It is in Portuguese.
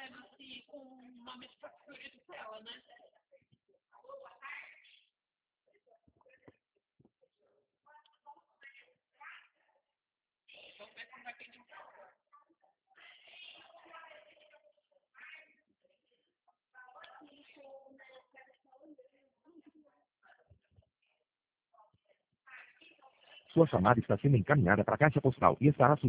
chama-se com o nome de factura de tela, né? Vamos ver se vai pedir um favor. Sua chamada está sendo encaminhada para a caixa postal e estará